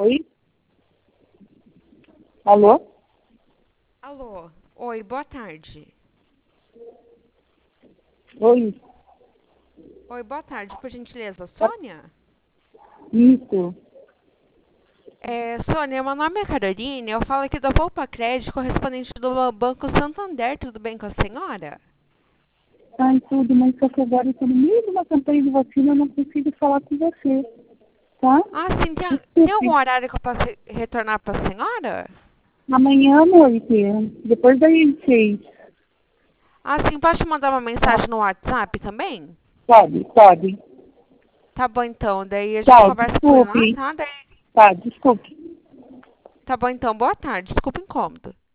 Oi? Alô? Alô, oi, boa tarde. Oi? Oi, boa tarde, por gentileza, Sônia? Isso. Sônia, meu nome é Carolina, eu falo aqui da Volpa Crédito, correspondente do Banco Santander, tudo bem com a senhora? Ai, tudo, mas só que agora eu estou no meio de uma campanha de vacina, eu não consigo falar com você, tá? Ah, sim, tem algum Desculpe. horário que eu possa retornar para a senhora? Amanhã à noite, depois das 6. Ah, sim, posso te mandar uma Tá? mensagem no WhatsApp também? Pode, pode. Tá bom então, daí a gente Tá, conversa por lá, desculpe. tá? Tá, desculpe. Tá bom então, boa tarde, desculpa o incômodo.